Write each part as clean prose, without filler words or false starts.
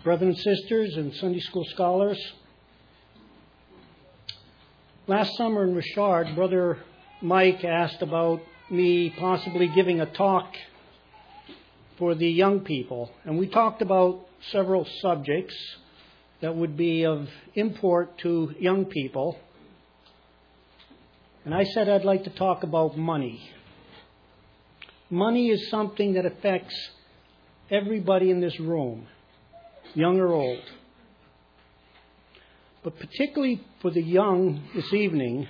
brothers and sisters and Sunday school scholars. Last summer in Richard, Brother Mike asked about me possibly giving a talk for the young people. And we talked about several subjects that would be of import to young people. And I said I'd like to talk about money. Money is something that affects everybody in this room, young or old. But particularly for the young this evening,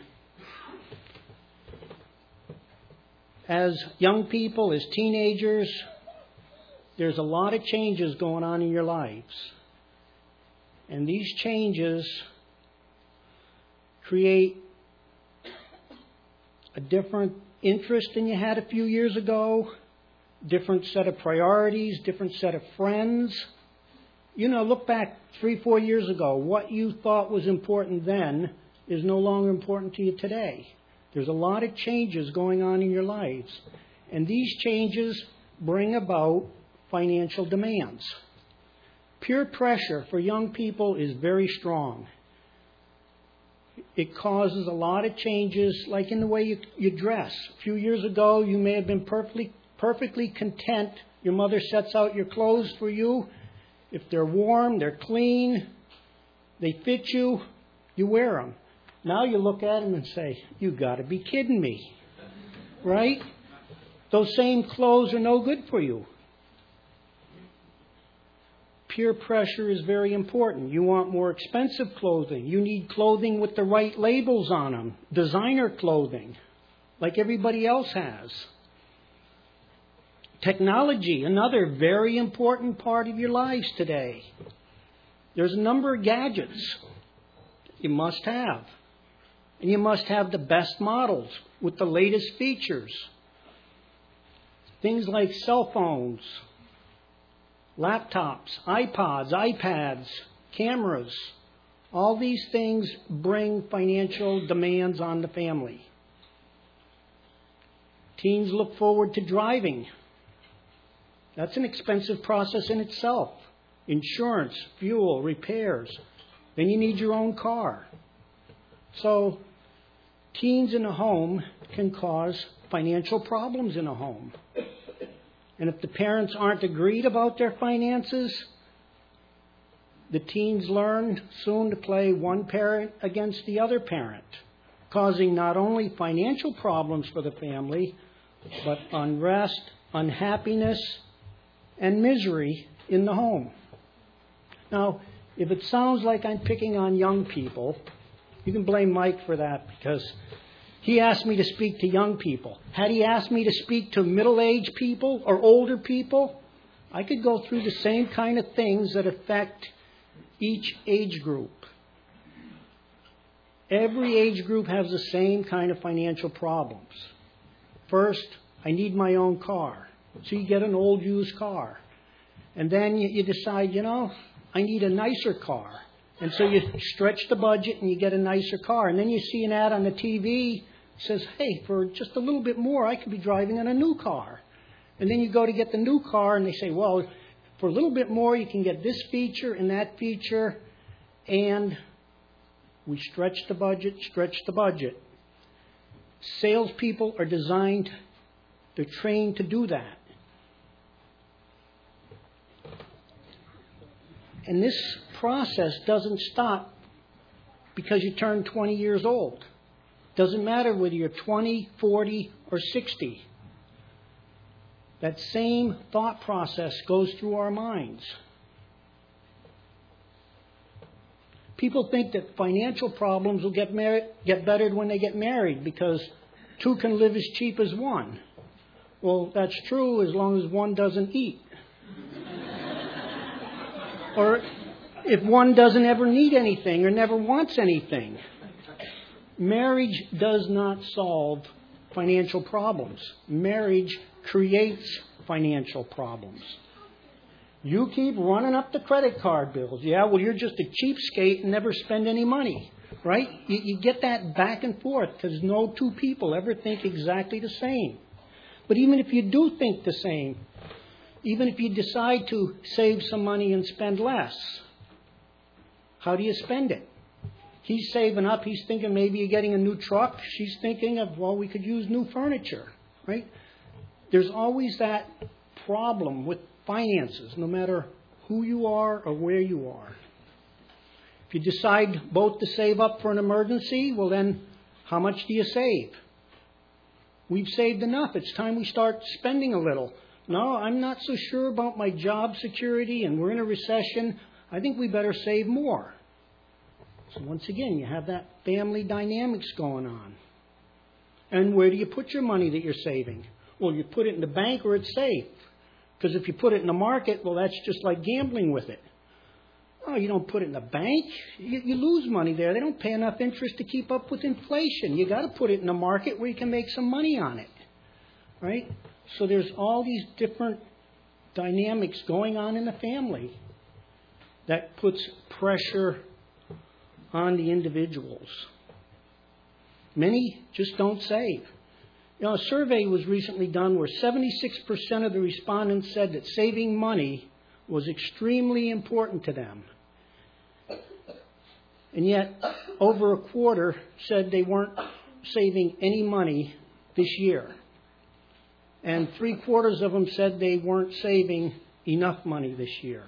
as young people, as teenagers, there's a lot of changes going on in your lives. And these changes create a different interest than you had a few years ago, different set of priorities, different set of friends. You know, look back 3-4 years ago. What you thought was important then is no longer important to you today. There's a lot of changes going on in your lives. And these changes bring about financial demands. Peer pressure for young people is very strong. It causes a lot of changes, like in the way you dress. A few years ago, you may have been perfectly content. Your mother sets out your clothes for you. If they're warm, they're clean, they fit you, you wear them. Now you look at them and say, "You got to be kidding me." Right? Those same clothes are no good for you. Peer pressure is very important. You want more expensive clothing. You need clothing with the right labels on them. Designer clothing, like everybody else has. Technology, another very important part of your lives today. There's a number of gadgets you must have. And you must have the best models with the latest features. Things like cell phones, laptops, iPods, iPads, cameras. All these things bring financial demands on the family. Teens look forward to driving. That's an expensive process in itself. Insurance, fuel, repairs. Then you need your own car. So, teens in a home can cause financial problems in a home. And if the parents aren't agreed about their finances, the teens learn soon to play one parent against the other parent, causing not only financial problems for the family, but unrest, unhappiness, and misery in the home. Now, if it sounds like I'm picking on young people, you can blame Mike for that, because he asked me to speak to young people. Had he asked me to speak to middle-aged people or older people, I could go through the same kind of things that affect each age group. Every age group has the same kind of financial problems. First, I need my own car. So you get an old used car. And then you decide, I need a nicer car. And so you stretch the budget and you get a nicer car. And then you see an ad on the TV that says, hey, for just a little bit more, I could be driving in a new car. And then you go to get the new car and they say, well, for a little bit more, you can get this feature and that feature. And we stretch the budget. Salespeople are designed, they're trained to do that. And this process doesn't stop because you turn 20 years old. Doesn't matter whether you're 20, 40, or 60. That same thought process goes through our minds. People think that financial problems will get bettered when they get married because two can live as cheap as one. Well, that's true as long as one doesn't eat. Or if one doesn't ever need anything or never wants anything. Marriage does not solve financial problems. Marriage creates financial problems. You keep running up the credit card bills. Yeah, well, you're just a cheapskate and never spend any money, right? You get that back and forth because no two people ever think exactly the same. But even if you do think the same, Even if you decide to save some money and spend less, how do you spend it? He's saving up. He's thinking maybe you're getting a new truck. She's thinking of, well, we could use new furniture, right? There's always that problem with finances, no matter who you are or where you are. If you decide both to save up for an emergency, well then, how much do you save? We've saved enough. It's time we start spending a little. No, I'm not so sure about my job security and we're in a recession. I think we better save more. So once again, you have that family dynamics going on. And where do you put your money that you're saving? Well, you put it in the bank or it's safe. Because if you put it in the market, well, that's just like gambling with it. Oh, you don't put it in the bank. You lose money there. They don't pay enough interest to keep up with inflation. You got to put it in the market where you can make some money on it. Right? So there's all these different dynamics going on in the family that puts pressure on the individuals. Many just don't save. You know, a survey was recently done where 76% of the respondents said that saving money was extremely important to them. And yet, over a quarter said they weren't saving any money this year. And 3/4 of them said they weren't saving enough money this year.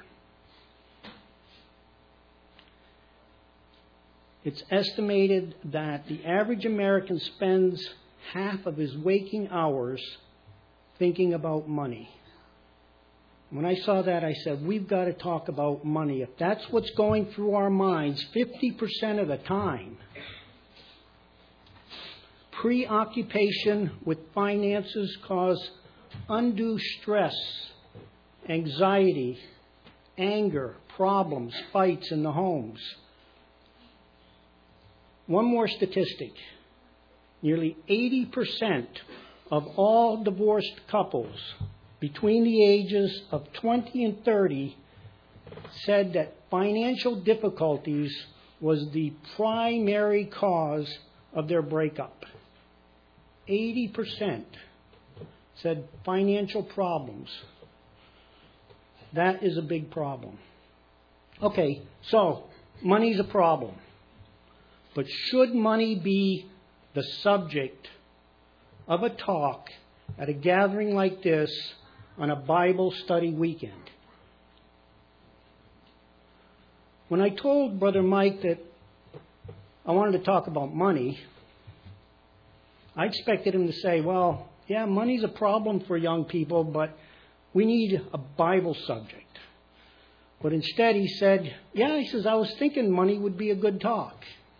It's estimated that the average American spends half of his waking hours thinking about money. When I saw that, I said, we've got to talk about money. If that's what's going through our minds 50% of the time, preoccupation with finances cause undue stress, anxiety, anger, problems, fights in the homes. One more statistic. Nearly 80% of all divorced couples between the ages of 20 and 30 said that financial difficulties was the primary cause of their breakup. 80% said financial problems. That is a big problem. Okay, so money's a problem. But should money be the subject of a talk at a gathering like this on a Bible study weekend? When I told Brother Mike that I wanted to talk about money, I expected him to say, well, yeah, money's a problem for young people, but we need a Bible subject. But instead he said, yeah, he says, I was thinking money would be a good talk.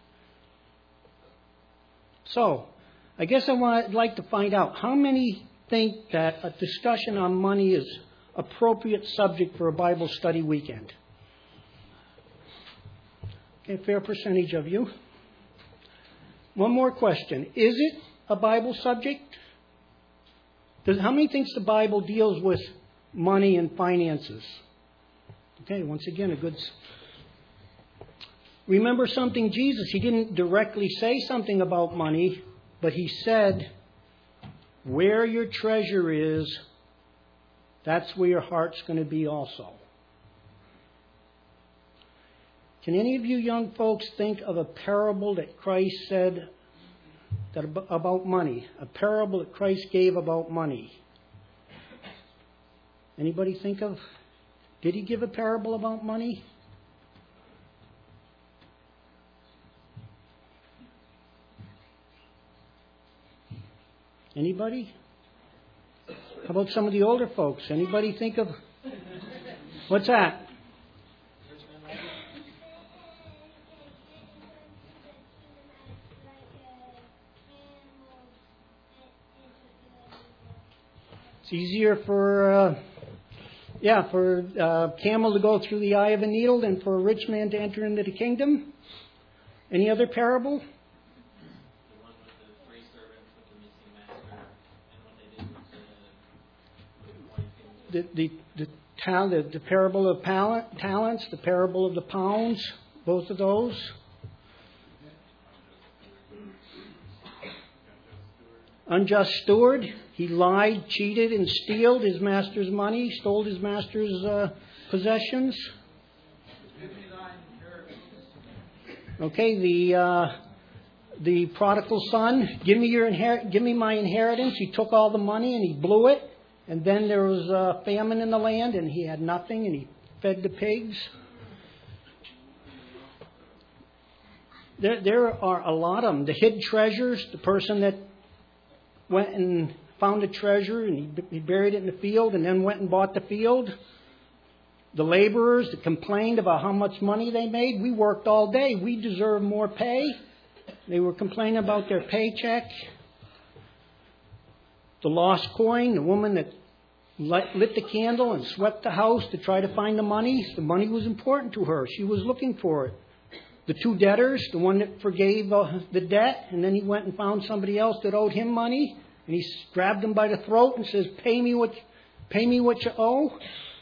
So, I guess I'd like to find out how many think that a discussion on money is appropriate subject for a Bible study weekend. Okay, a fair percentage of you. One more question. Is it a Bible subject? How many thinks the Bible deals with money and finances? Okay, once again, a good... Remember something, Jesus, he didn't directly say something about money, but he said, where your treasure is, that's where your heart's going to be also. Can any of you young folks think of a parable that Christ said about money? A parable that Christ gave about money? Anybody think of? Did he give a parable about money? Anybody? How about some of the older folks? Anybody think of... What's that? It's easier for a camel to go through the eye of a needle than for a rich man to enter into the kingdom. Any other parable? The parable of talents, the parable of the pounds, both of those. Unjust steward. He lied, cheated, and stole his master's money, stole his master's possessions. Okay, the prodigal son, give me my inheritance. He took all the money and he blew it. And then there was a famine in the land and he had nothing and he fed the pigs. There are a lot of them. The hid treasures, the person that went and found a treasure and he buried it in the field and then went and bought the field. The laborers that complained about how much money they made. We worked all day. We deserve more pay. They were complaining about their paycheck. The lost coin, the woman that lit the candle and swept the house to try to find the money. The money was important to her. She was looking for it. The two debtors, the one that forgave the debt, and then he went and found somebody else that owed him money, and he grabbed him by the throat and says, "Pay me what you owe."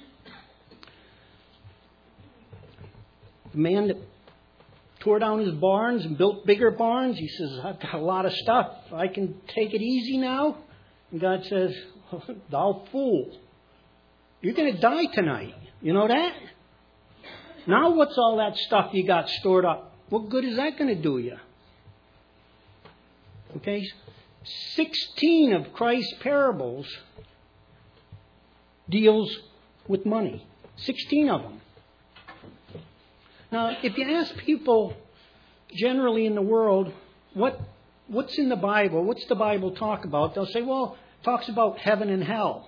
The man that tore down his barns and built bigger barns, he says, "I've got a lot of stuff. I can take it easy now." And God says, "Thou fool, you're going to die tonight. You know that? Now what's all that stuff you got stored up? What good is that going to do you?" Okay, 16 of Christ's parables deals with money. 16 of them. Now, if you ask people generally in the world, what's in the Bible? What's the Bible talk about? They'll say, well, it talks about heaven and hell.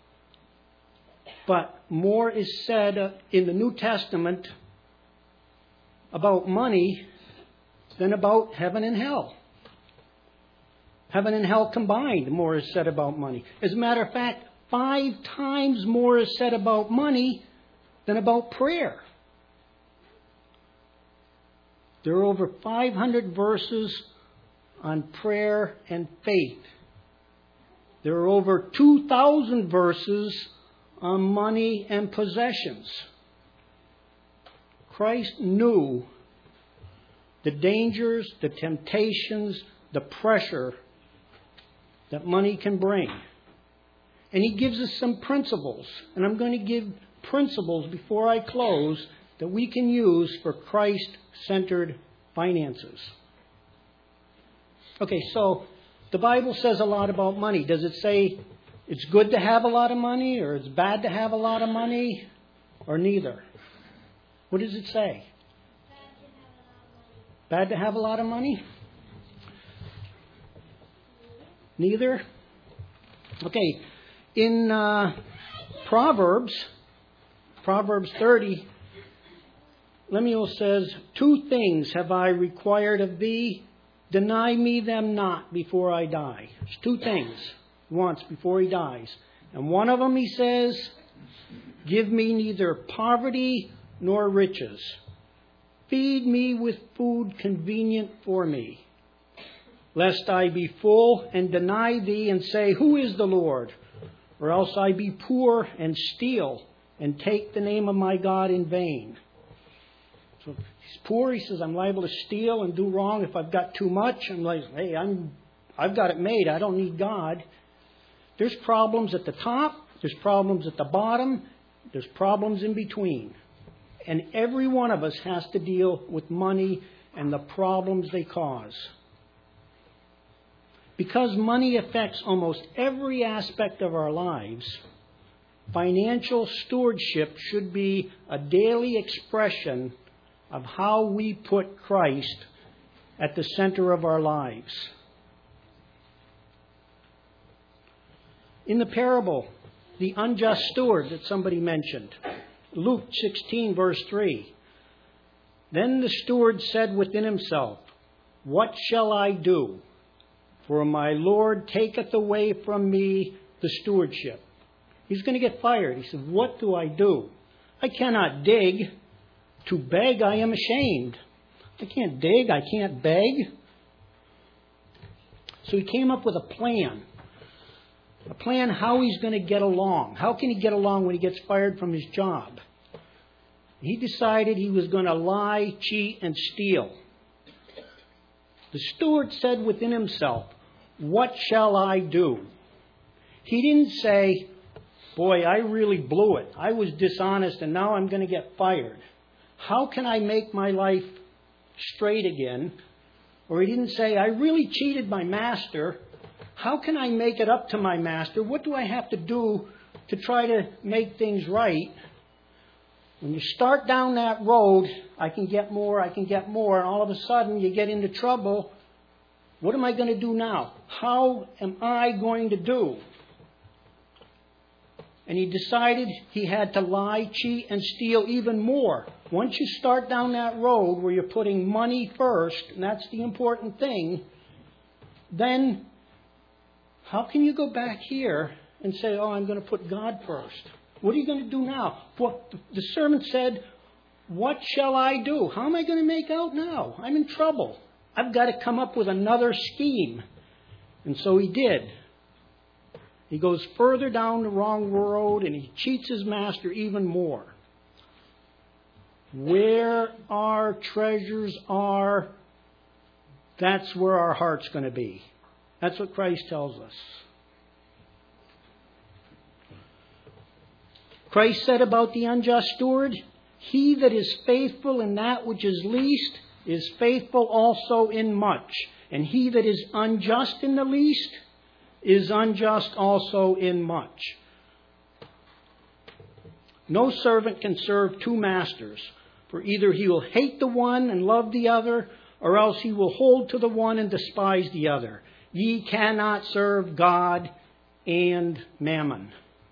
But more is said in the New Testament about money than about heaven and hell. Heaven and hell combined, more is said about money. As a matter of fact, 5 times more is said about money than about prayer. There are over 500 verses on prayer and faith. There are over 2,000 verses on money and possessions. Christ knew the dangers, the temptations, the pressure that money can bring. And He gives us some principles. And I'm going to give principles before I close that we can use for Christ-centered finances. Okay, so the Bible says a lot about money. Does it say it's good to have a lot of money, or it's bad to have a lot of money, or neither? What does it say? Bad to have a lot of money? Neither? Okay, in Proverbs 30, Lemuel says, 2 things have I required of thee. Deny me them not before I die. There's 2 things he wants before he dies. And one of them, he says, give me neither poverty nor riches. Feed me with food convenient for me, lest I be full and deny thee and say, who is the Lord? Or else I be poor and steal and take the name of my God in vain. So if he's poor, he says, I'm liable to steal and do wrong if I've got too much. I'm like, hey, I've got it made. I don't need God. There's problems at the top. There's problems at the bottom. There's problems in between. And every one of us has to deal with money and the problems they cause. Because money affects almost every aspect of our lives, financial stewardship should be a daily expression of how we put Christ at the center of our lives. In the parable, the unjust steward that somebody mentioned, Luke 16, verse 3. Then the steward said within himself, what shall I do? For my Lord taketh away from me the stewardship. He's going to get fired. He said, what do I do? I cannot dig. To beg, I am ashamed. I can't dig. I can't beg. So he came up with a plan. A plan how he's going to get along. How can he get along when he gets fired from his job? He decided he was going to lie, cheat, and steal. The steward said within himself, what shall I do? He didn't say, boy, I really blew it. I was dishonest and now I'm going to get fired. How can I make my life straight again? Or he didn't say, I really cheated my master. How can I make it up to my master? What do I have to do to try to make things right? When you start down that road, I can get more, and all of a sudden you get into trouble. What am I going to do now? How am I going to do? And he decided he had to lie, cheat, and steal even more. Once you start down that road where you're putting money first, and that's the important thing, then how can you go back here and say, oh, I'm going to put God first? What are you going to do now? What the servant said, what shall I do? How am I going to make out now? I'm in trouble. I've got to come up with another scheme. And so he did. He goes further down the wrong road and he cheats his master even more. Where our treasures are, that's where our heart's going to be. That's what Christ tells us. Christ said about the unjust steward, he that is faithful in that which is least is faithful also in much. And he that is unjust in the least is unjust also in much. No servant can serve two masters, for either he will hate the one and love the other, or else he will hold to the one and despise the other. Ye cannot serve God and mammon.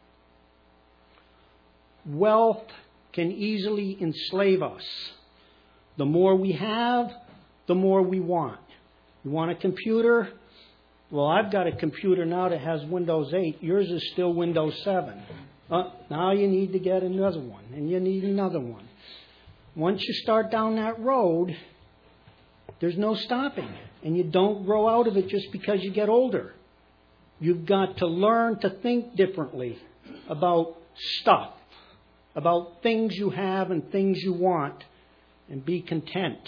Wealth can easily enslave us. The more we have, the more we want. You want a computer? Well, I've got a computer now that has Windows 8. Yours is still Windows 7. Now you need to get another one, and you need another one. Once you start down that road, there's no stopping. And you don't grow out of it just because you get older. You've got to learn to think differently about stuff, about things you have and things you want, and be content.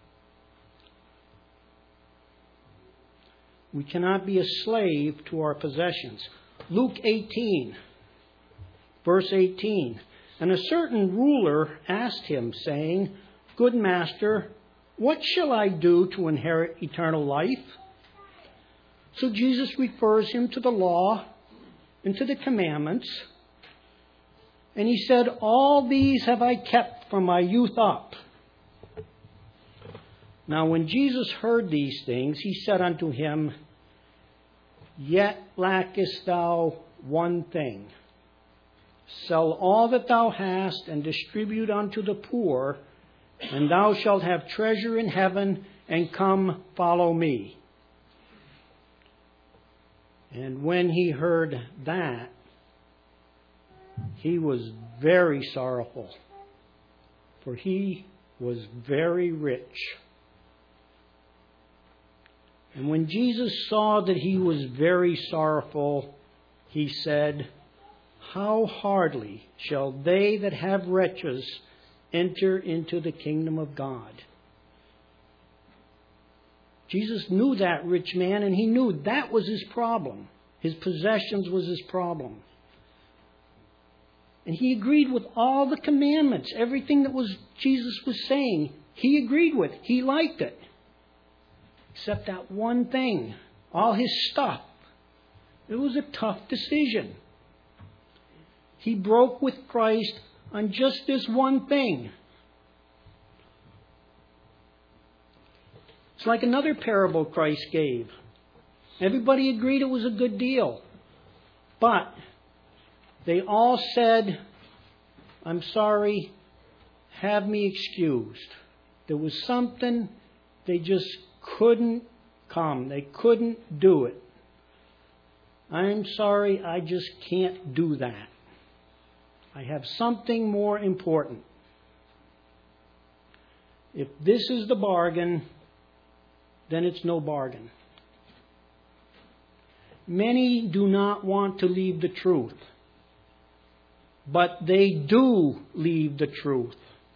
We cannot be a slave to our possessions. Luke 18, verse 18. And a certain ruler asked him, saying, Good master, what shall I do to inherit eternal life? So Jesus refers him to the law and to the commandments. And he said, All these have I kept from my youth up. Now when Jesus heard these things, he said unto him, Yet lackest thou one thing. Sell all that thou hast, and distribute unto the poor, and thou shalt have treasure in heaven, and come follow me. And when he heard that, he was very sorrowful, for he was very rich. And when Jesus saw that he was very sorrowful, he said, How hardly shall they that have riches enter into the kingdom of God? Jesus knew that rich man, and he knew that was his problem. His possessions was his problem. And he agreed with all the commandments, everything that Jesus was saying, he agreed with. He liked it. Except that one thing, all his stuff. It was a tough decision. He broke with Christ on just this one thing. It's like another parable Christ gave. Everybody agreed it was a good deal. But they all said, I'm sorry, have me excused. There was something they just couldn't come. They couldn't do it. I'm sorry, I just can't do that. I have something more important. If this is the bargain, then it's no bargain. Many do not want to leave the truth, but they do leave the truth.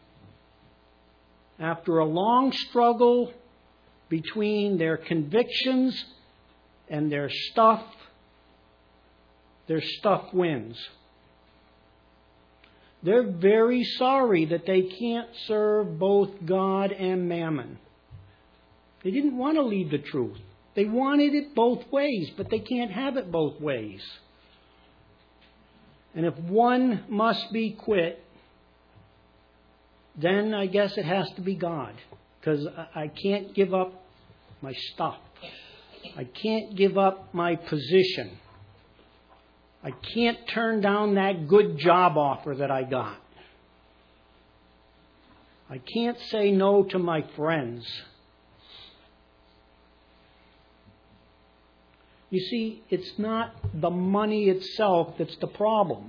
After a long struggle between their convictions and their stuff, their stuff wins. They're very sorry that they can't serve both God and mammon. They didn't want to leave the truth. They wanted it both ways, but they can't have it both ways. And if one must be quit, then I guess it has to be God. Because I can't give up my stuff. I can't give up my position. I can't turn down that good job offer that I got. I can't say no to my friends. You see, it's not the money itself that's the problem.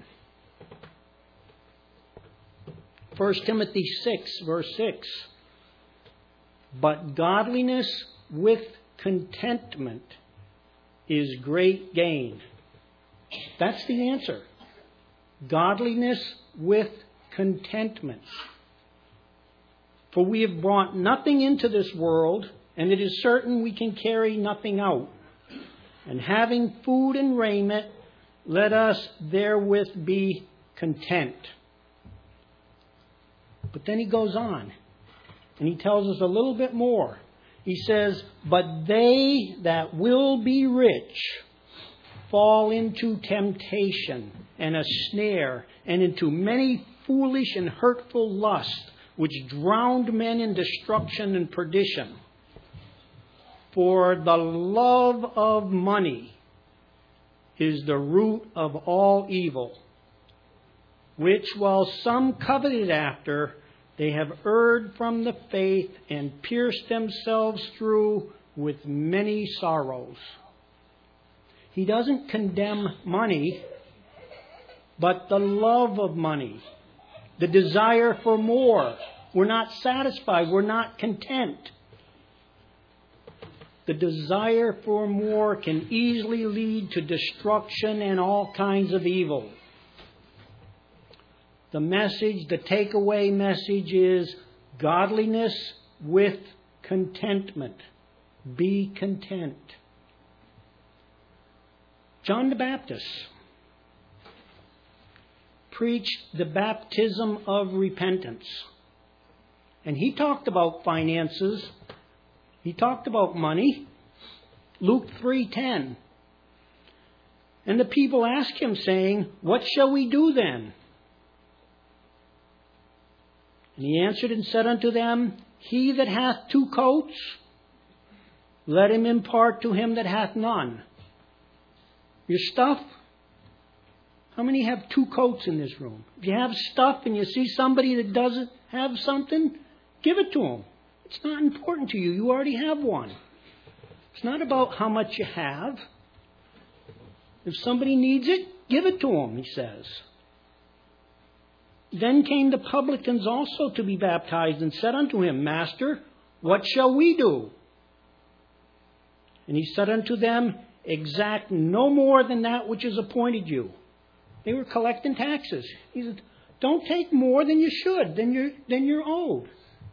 1 Timothy 6, verse 6. But godliness with contentment is great gain. That's the answer. Godliness with contentment. For we have brought nothing into this world, and it is certain we can carry nothing out. And having food and raiment, let us therewith be content. But then he goes on, and he tells us a little bit more. He says, but they that will be rich fall into temptation and a snare, and into many foolish and hurtful lusts, which drowned men in destruction and perdition. For the love of money is the root of all evil, which while some coveted after, they have erred from the faith and pierced themselves through with many sorrows. He doesn't condemn money, but the love of money, the desire for more. We're not satisfied. We're not content. The desire for more can easily lead to destruction and all kinds of evil. The message, the takeaway message is godliness with contentment. Be content. John the Baptist preached the baptism of repentance. And he talked about finances. He talked about money. Luke 3:10. And the people asked him, saying, what shall we do then? And he answered and said unto them, he that hath 2 coats, let him impart to him that hath none. Your stuff? How many have 2 coats in this room? If you have stuff and you see somebody that doesn't have something, give it to them. It's not important to you. You already have one. It's not about how much you have. If somebody needs it, give it to them, he says. Then came the publicans also to be baptized, and said unto him, Master, what shall we do? And he said unto them, exact no more than that which is appointed you. They were collecting taxes. He said, don't take more than you should, than you're owed.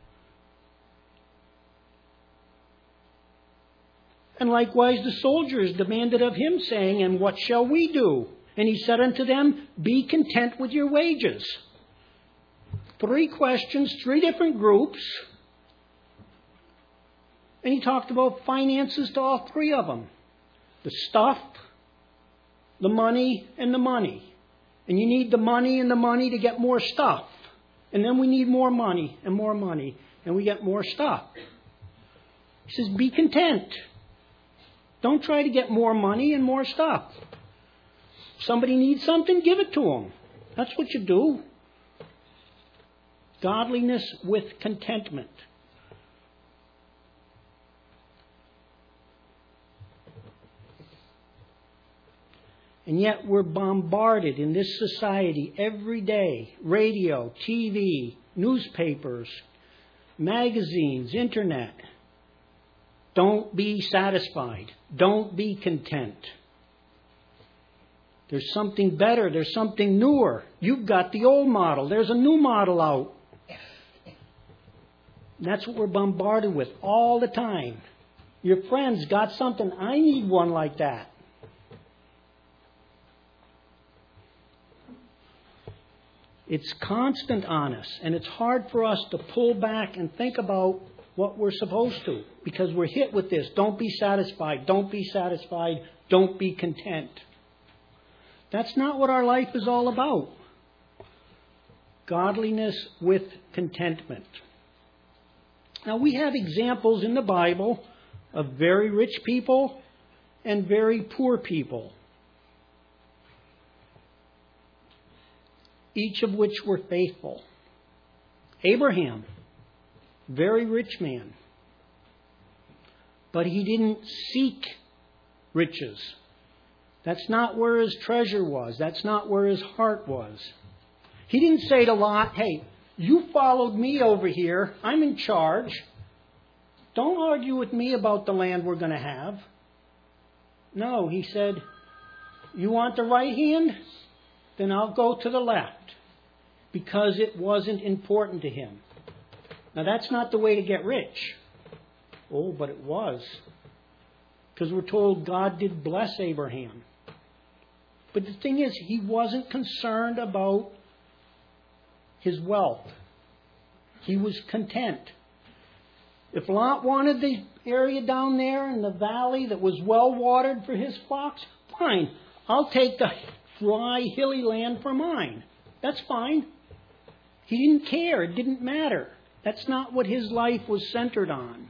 And likewise the soldiers demanded of him, saying, and what shall we do? And he said unto them, be content with your wages. 3 questions, 3 different groups. And he talked about finances to all 3 of them. The stuff, the money, and the money. And you need the money and the money to get more stuff. And then we need more money, and we get more stuff. He says, be content. Don't try to get more money and more stuff. If somebody needs something, give it to them. That's what you do. Godliness with contentment. And yet we're bombarded in this society every day. Radio, TV, newspapers, magazines, internet. Don't be satisfied. Don't be content. There's something better. There's something newer. You've got the old model. There's a new model out. And that's what we're bombarded with all the time. Your friends got something. I need one like that. It's constant on us, and it's hard for us to pull back and think about what we're supposed to, because we're hit with this. Don't be satisfied. Don't be satisfied. Don't be content. That's not what our life is all about. Godliness with contentment. Now, we have examples in the Bible of very rich people and very poor people, each of which were faithful. Abraham, very rich man, but he didn't seek riches. That's not where his treasure was. That's not where his heart was. He didn't say to Lot, hey, you followed me over here. I'm in charge. Don't argue with me about the land we're going to have. No, he said, you want the right hand? Then I'll go to the left. Because it wasn't important to him. Now, that's not the way to get rich. Oh, but it was. Because we're told God did bless Abraham. But the thing is, he wasn't concerned about his wealth. He was content. If Lot wanted the area down there in the valley that was well watered for his flocks, fine. I'll take the dry, hilly land for mine. That's fine. He didn't care. It didn't matter. That's not what his life was centered on.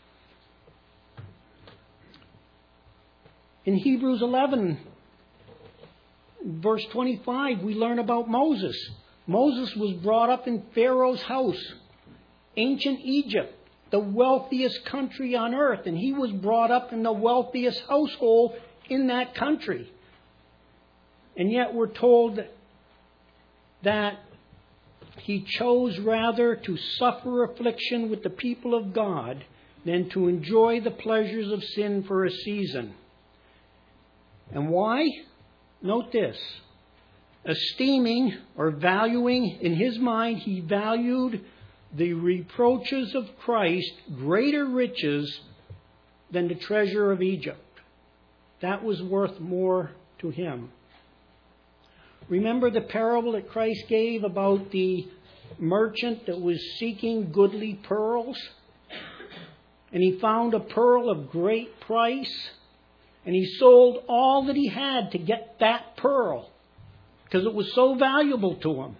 In Hebrews 11, verse 25, we learn about Moses. Moses was brought up in Pharaoh's house, ancient Egypt, the wealthiest country on earth, and he was brought up in the wealthiest household in that country. And yet we're told that he chose rather to suffer affliction with the people of God than to enjoy the pleasures of sin for a season. And why? Note this. Esteeming or valuing, in his mind, he valued the reproaches of Christ greater riches than the treasure of Egypt. That was worth more to him. Remember the parable that Christ gave about the merchant that was seeking goodly pearls? And he found a pearl of great price. And he sold all that he had to get that pearl because it was so valuable to him.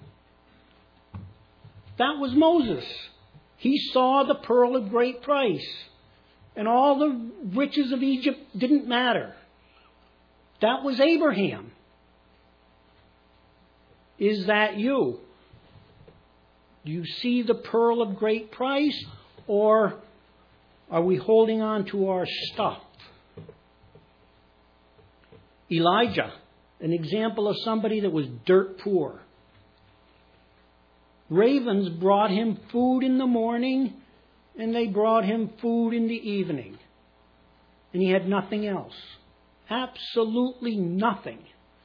That was Moses. He saw the pearl of great price. And all the riches of Egypt didn't matter. That was Abraham. Is that you? Do you see the pearl of great price, or are we holding on to our stuff? Elijah, an example of somebody that was dirt poor. Ravens brought him food in the morning, and they brought him food in the evening. And he had nothing else. Absolutely nothing.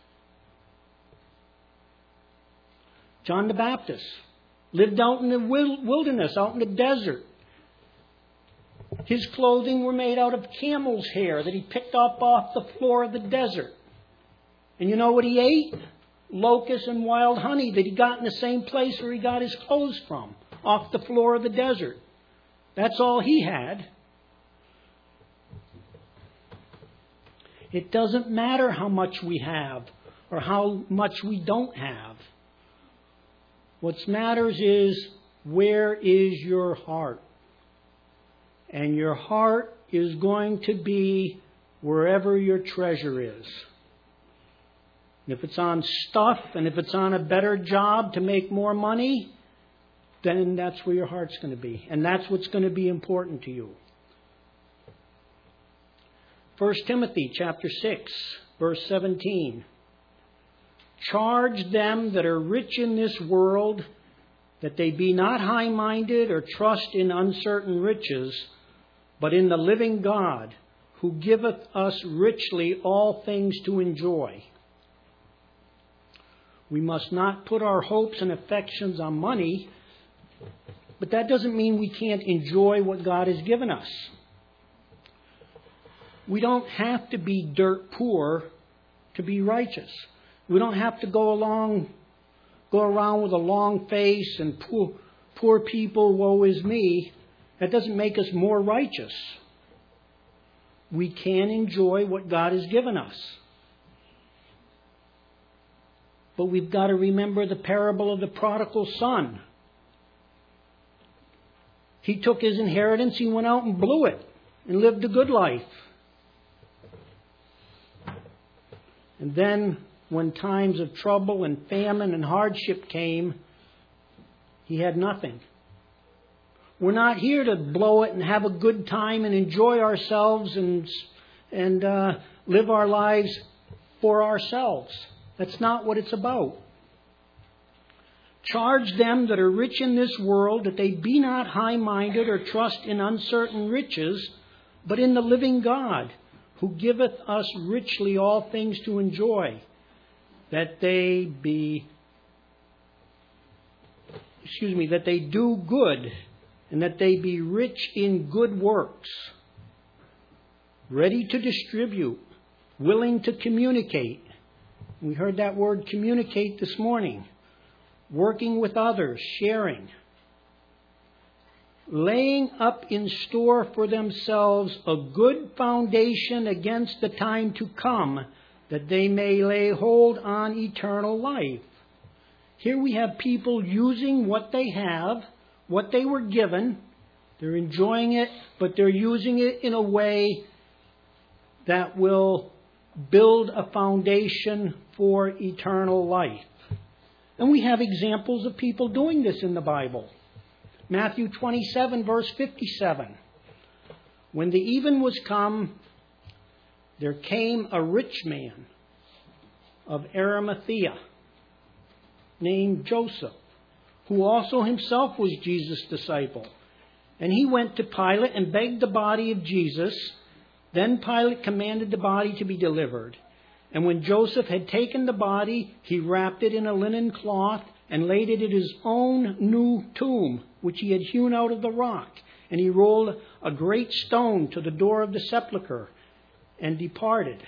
John the Baptist lived out in the wilderness, out in the desert. His clothing were made out of camel's hair that he picked up off the floor of the desert. And you know what he ate? Locusts and wild honey that he got in the same place where he got his clothes from, off the floor of the desert. That's all he had. It doesn't matter how much we have or how much we don't have. What matters is, where is your heart? And your heart is going to be wherever your treasure is. And if it's on stuff and if it's on a better job to make more money, then that's where your heart's going to be. And that's what's going to be important to you. 1 Timothy chapter 6, verse 17. Charge them that are rich in this world, that they be not high-minded or trust in uncertain riches, but in the living God, who giveth us richly all things to enjoy. We must not put our hopes and affections on money, but that doesn't mean we can't enjoy what God has given us. We don't have to be dirt poor to be righteous. We don't have to go along go around with a long face and poor people, woe is me, that doesn't make us more righteous. We can enjoy what God has given us. But we've got to remember the parable of the prodigal son. He took his inheritance, he went out and blew it and lived a good life. And then when times of trouble and famine and hardship came, he had nothing. We're not here to blow it and have a good time and enjoy ourselves and live our lives for ourselves. That's not what it's about. Charge them that are rich in this world that they be not high-minded or trust in uncertain riches, but in the living God, who giveth us richly all things to enjoy, that they do good, and that they be rich in good works, ready to distribute, willing to communicate. We heard that word communicate this morning. Working with others, sharing. Laying up in store for themselves a good foundation against the time to come, that they may lay hold on eternal life. Here we have people using what they have, what they were given. They're enjoying it, but they're using it in a way that will build a foundation for eternal life. And we have examples of people doing this in the Bible. Matthew 27, verse 57. When the even was come, there came a rich man of Arimathea named Joseph, who also himself was Jesus' disciple. And he went to Pilate and begged the body of Jesus. Then Pilate commanded the body to be delivered. And when Joseph had taken the body, he wrapped it in a linen cloth and laid it in his own new tomb, which he had hewn out of the rock. And he rolled a great stone to the door of the sepulchre and departed.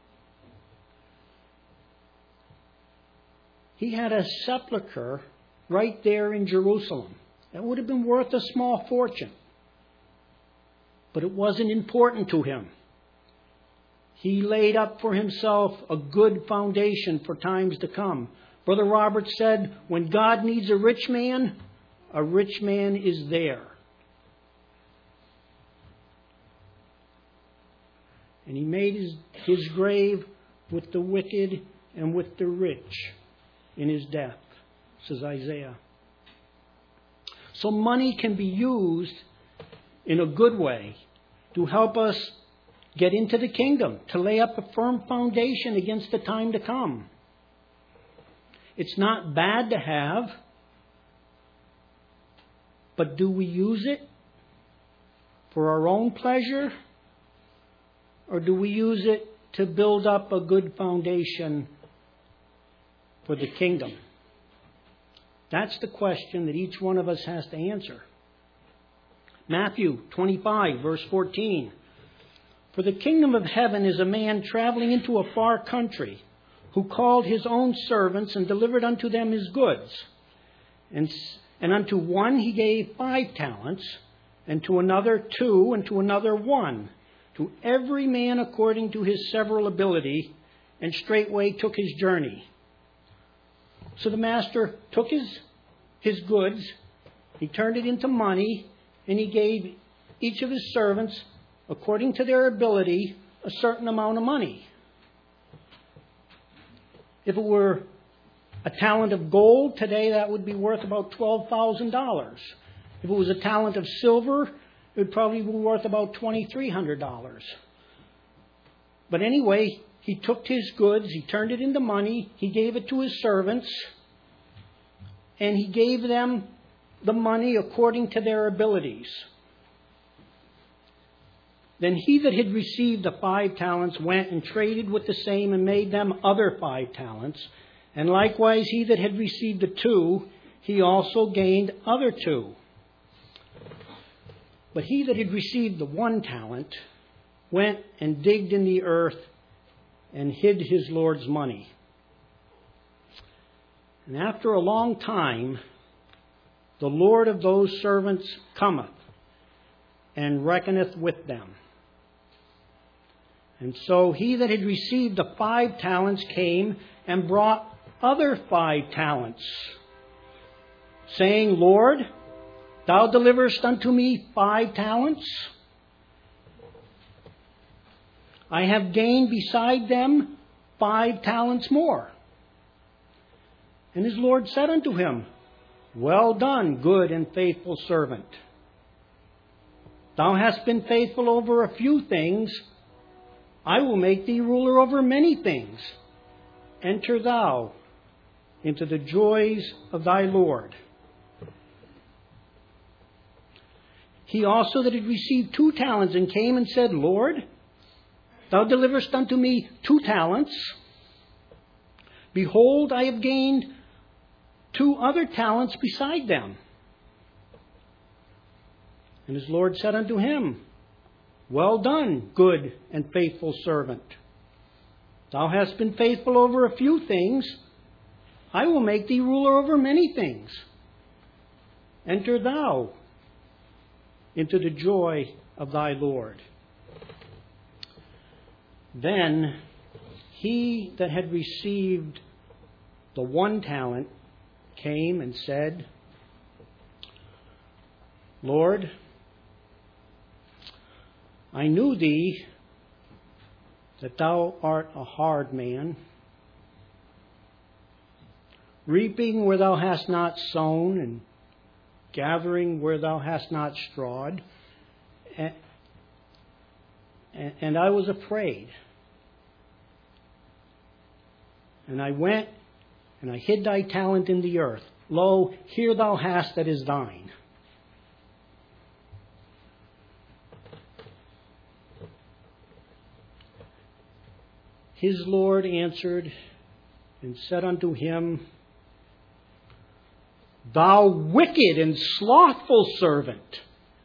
He had a sepulchre right there in Jerusalem. That would have been worth a small fortune. But it wasn't important to him. He laid up for himself a good foundation for times to come. Brother Robert said, when God needs a rich man is there. And he made his grave with the wicked and with the rich in his death, says Isaiah. So money can be used in a good way to help us get into the kingdom, to lay up a firm foundation against the time to come. It's not bad to have, but do we use it for our own pleasure, or do we use it to build up a good foundation for the kingdom? That's the question that each one of us has to answer. Matthew 25, verse 14. For the kingdom of heaven is a man traveling into a far country, who called his own servants and delivered unto them his goods. And unto one he gave 5 talents, and to another 2, and to another 1, to every man according to his several ability, and straightway took his journey. So the master took his goods, he turned it into money, and he gave each of his servants, according to their ability, a certain amount of money. If it were a talent of gold, today that would be worth about $12,000. If it was a talent of silver, it would probably be worth about $2,300. But anyway, he took his goods, he turned it into money, he gave it to his servants, and he gave them the money according to their abilities. Then he that had received the 5 talents went and traded with the same and made them other 5 talents. And likewise he that had received the 2, he also gained other 2. But he that had received the 1 talent went and digged in the earth and hid his Lord's money. And after a long time, the Lord of those servants cometh, and reckoneth with them. And so he that had received the 5 talents came and brought other 5 talents, saying, Lord, thou deliverest unto me 5 talents. I have gained beside them 5 talents more. And his Lord said unto him, Well done, good and faithful servant. Thou hast been faithful over a few things. I will make thee ruler over many things. Enter thou into the joys of thy Lord. He also that had received 2 talents and came and said, Lord, thou deliverest unto me 2 talents. Behold, I have gained 2 other talents beside them. And his Lord said unto him, Well done, good and faithful servant. Thou hast been faithful over a few things. I will make thee ruler over many things. Enter thou into the joy of thy Lord. Then he that had received the 1 talent came and said, Lord, I knew thee that thou art a hard man, reaping where thou hast not sown, and gathering where thou hast not strawed. And I was afraid. And I went and I hid thy talent in the earth. Lo, here thou hast that is thine. His Lord answered and said unto him, Thou wicked and slothful servant,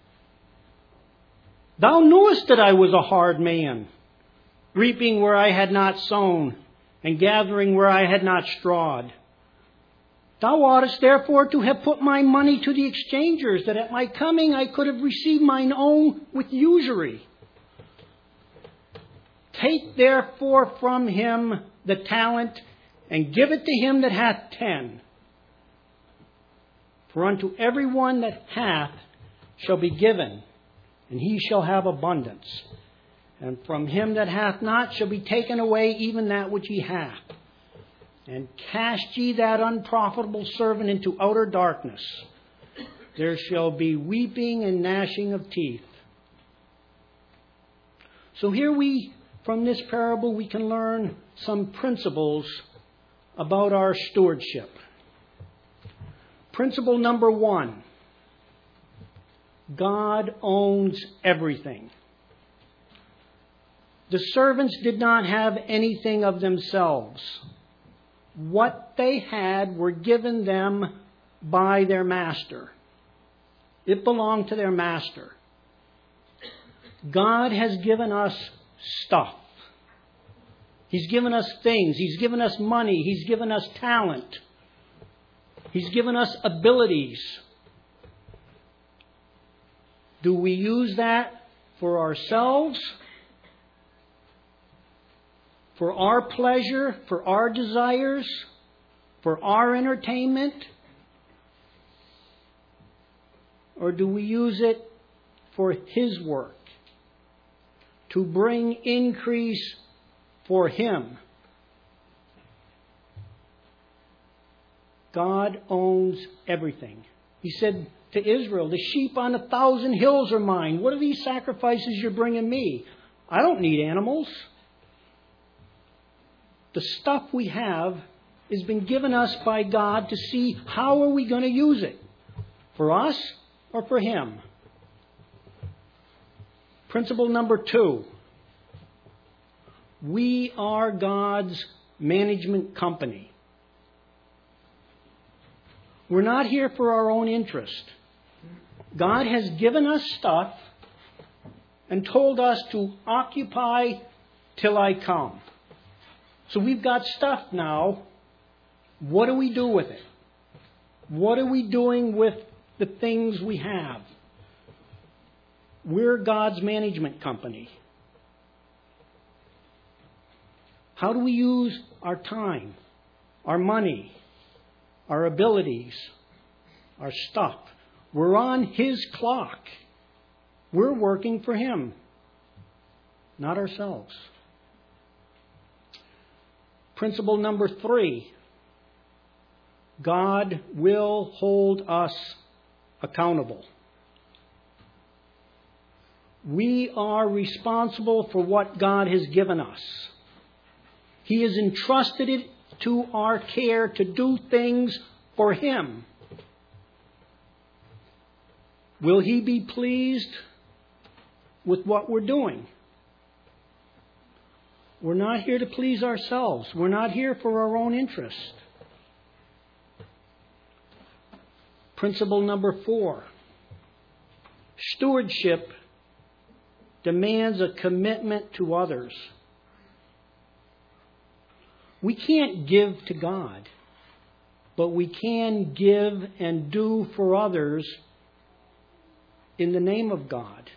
thou knewest that I was a hard man, reaping where I had not sown, and gathering where I had not strawed. Thou oughtest therefore to have put my money to the exchangers, that at my coming I could have received mine own with usury. Take therefore from him the talent, and give it to him that hath 10. For unto every one that hath shall be given, and he shall have abundance. And from him that hath not shall be taken away even that which he hath. And cast ye that unprofitable servant into outer darkness. There shall be weeping and gnashing of teeth. So here from this parable, we can learn some principles about our stewardship. Principle number 1. God owns everything. The servants did not have anything of themselves. What they had were given them by their master. It belonged to their master. God has given us stuff. He's given us things. He's given us money. He's given us talent. He's given us abilities. Do we use that for ourselves? For our pleasure? For our desires? For our entertainment? Or do we use it for His work? To bring increase for Him? God owns everything. He said to Israel, the sheep on 1,000 hills are mine. What are these sacrifices you're bringing me? I don't need animals. The stuff we have has been given us by God to see how are we going to use it. For us or for Him? Principle number 2. We are God's management company. We're not here for our own interest. God has given us stuff and told us to occupy till I come. So we've got stuff now What do we do with it? What are we doing with the things we have? We're God's management company. How do we use our time, our money, our abilities, our stuff? We're on His clock. We're working for Him, not ourselves. Principle number 3. God will hold us accountable. We are responsible for what God has given us. He has entrusted it to our care to do things for Him. Will He be pleased with what we're doing? We're not here to please ourselves. We're not here for our own interest. Principle number 4. Stewardship demands a commitment to others. We can't give to God, but we can give and do for others in the name of God.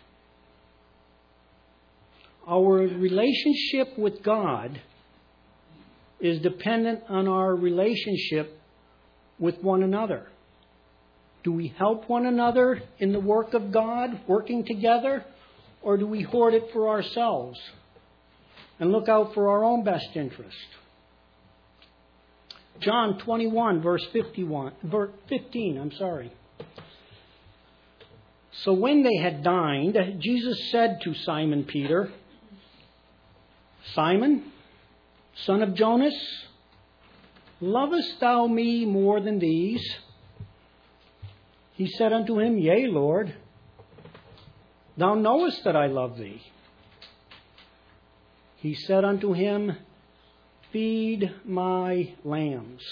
Our relationship with God is dependent on our relationship with one another. Do we help one another in the work of God, working together, or do we hoard it for ourselves and look out for our own best interest? John 21, verse 15. So when they had dined, Jesus said to Simon Peter, Simon, son of Jonas, lovest thou me more than these? He said unto him, Yea, Lord, thou knowest that I love thee. He said unto him, Feed my lambs.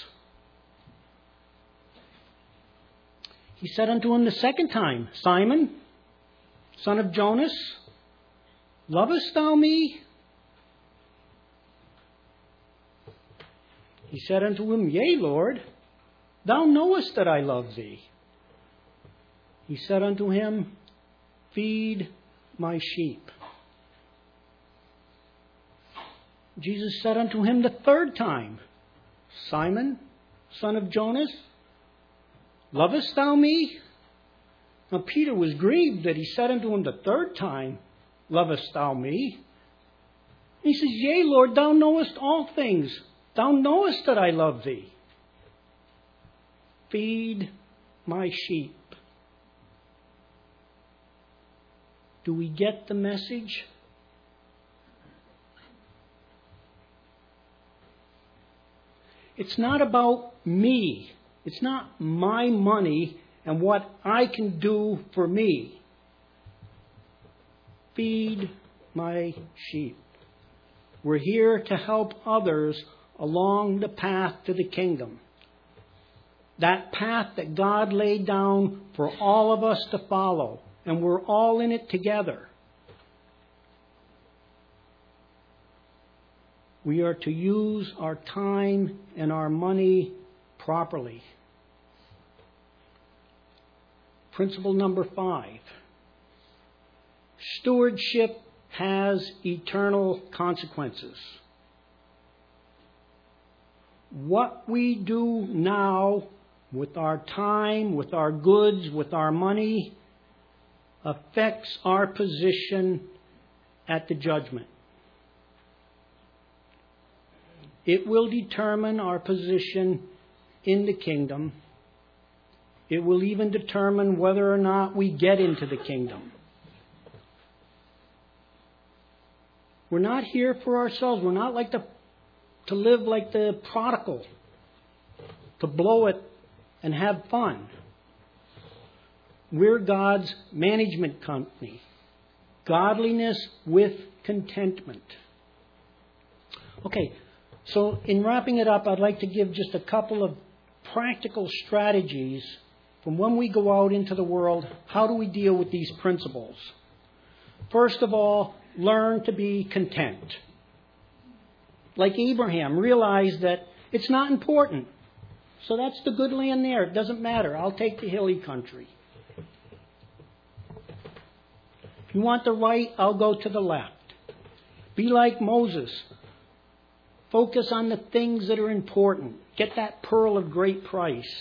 He said unto him the second time, Simon, son of Jonas, lovest thou me? He said unto him, Yea, Lord, thou knowest that I love thee. He said unto him, Feed my sheep. Jesus said unto him the third time, Simon, son of Jonas, lovest thou me? Now Peter was grieved that he said unto him the third time, Lovest thou me? And he says, Yea, Lord, thou knowest all things. Thou knowest that I love thee. Feed my sheep. Do we get the message? It's not about me. It's not my money and what I can do for me. Feed my sheep. We're here to help others along the path to the kingdom. That path that God laid down for all of us to follow. And we're all in it together. We are to use our time and our money properly. Principle number 5. Stewardship has eternal consequences. What we do now with our time, with our goods, with our money, affects our position at the judgment. It will determine our position in the kingdom. It will even determine whether or not we get into the kingdom. We're not here for ourselves. We're not like to live like the prodigal, to blow it and have fun. We're God's management company. Godliness with contentment. Okay, so in wrapping it up, I'd like to give just a couple of practical strategies from when we go out into the world. How do we deal with these principles? First of all, learn to be content. Like Abraham, realize that it's not important So that's the good land there. It doesn't matter. I'll take the hilly country. If you want the right, I'll go to the left. Be like Moses. Focus on the things that are important. Get that pearl of great price.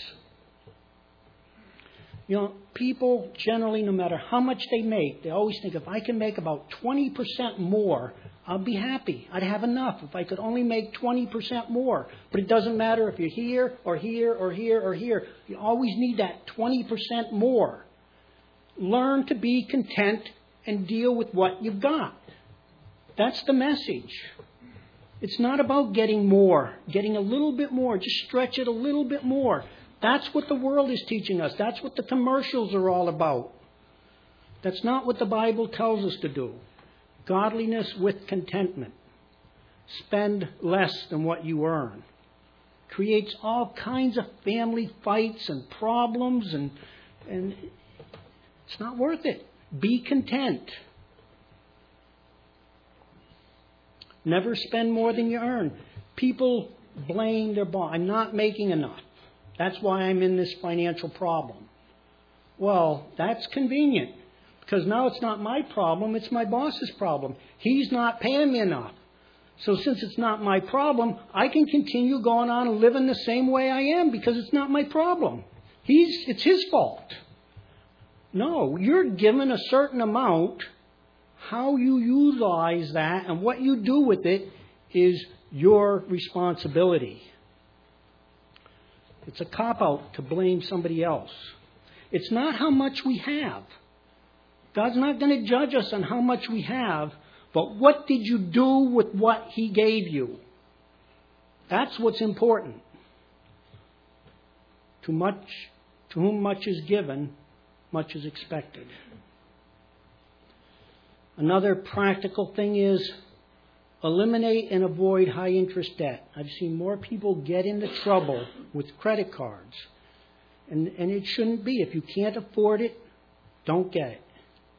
You know, people generally, no matter how much they make, they always think if I can make about 20% more, I'll be happy. I'd have enough if I could only make 20% more. But it doesn't matter if you're here or here or here or here. You always need that 20% more. Learn to be content and deal with what you've got. That's the message. It's not about getting more, getting a little bit more. Just stretch it a little bit more. That's what the world is teaching us. That's what the commercials are all about. That's not what the Bible tells us to do. Godliness with contentment. Spend less than what you earn. Creates all kinds of family fights and problems, and it's not worth it. Be content. Never spend more than you earn. People blame their boss. I'm not making enough. That's why I'm in this financial problem. Well, that's convenient. Because now it's not my problem, it's my boss's problem. He's not paying me enough. So since it's not my problem, I can continue going on and living the same way I am because it's not my problem. It's his fault. No, you're given a certain amount. How you utilize that and what you do with it is your responsibility. It's a cop-out to blame somebody else. It's not how much we have. God's not going to judge us on how much we have, but what did you do with what He gave you? That's what's important. To whom much is given, much is expected. Another practical thing is eliminate and avoid high interest debt. I've seen more people get into trouble with credit cards. And it shouldn't be. If you can't afford it, don't get it.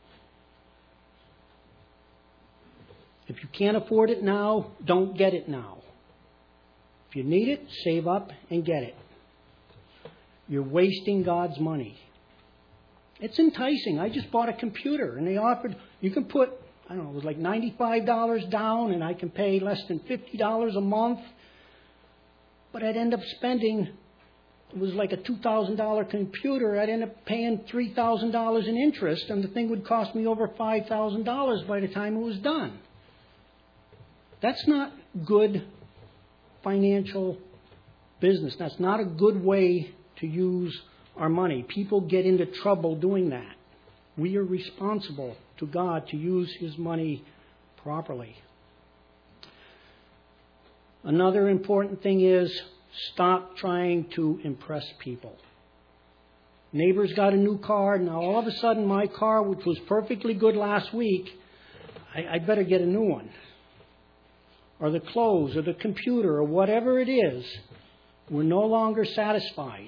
If you can't afford it now, don't get it now. If you need it, save up and get it. You're wasting God's money. It's enticing. I just bought a computer and they offered, you can put, I don't know, it was like $95 down and I can pay less than $50 a month. But I'd end up spending, it was like a $2,000 computer. I'd end up paying $3,000 in interest and the thing would cost me over $5,000 by the time it was done. That's not good financial business. That's not a good way to use our money. People get into trouble doing that. We are responsible to God to use His money properly. Another important thing is stop trying to impress people. Neighbor's got a new car. Now all of a sudden my car, which was perfectly good last week, I better get a new one. Or the clothes, or the computer, or whatever it is, we're no longer satisfied.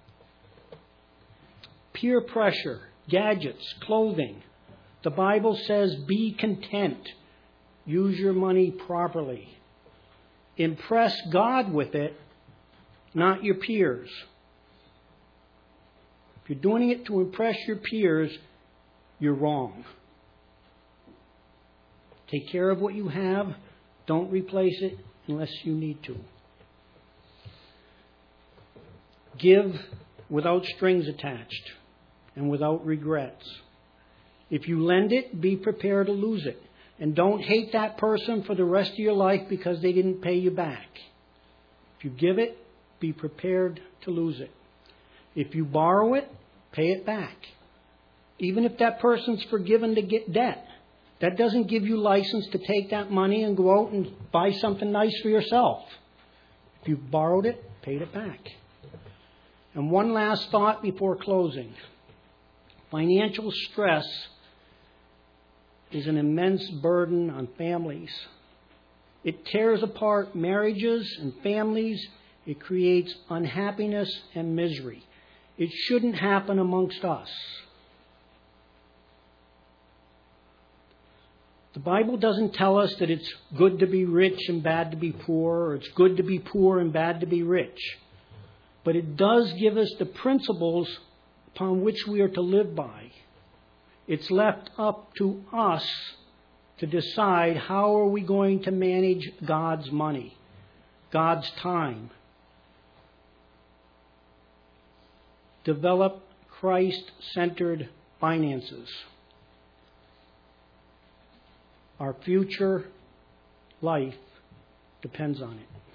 Peer pressure, gadgets, clothing. The Bible says be content. Use your money properly. Impress God with it, not your peers. If you're doing it to impress your peers, you're wrong. Take care of what you have. Don't replace it unless you need to. Give without strings attached and without regrets. If you lend it, be prepared to lose it. And don't hate that person for the rest of your life because they didn't pay you back. If you give it, be prepared to lose it. If you borrow it, pay it back. Even if that person's forgiven to get debt, that doesn't give you license to take that money and go out and buy something nice for yourself. If you borrowed it, paid it back. And one last thought before closing. Financial stress is an immense burden on families. It tears apart marriages and families. It creates unhappiness and misery. It shouldn't happen amongst us. The Bible doesn't tell us that it's good to be rich and bad to be poor, or it's good to be poor and bad to be rich. But it does give us the principles upon which we are to live by. It's left up to us to decide how are we going to manage God's money, God's time. Develop Christ-centered finances. Our future life depends on it.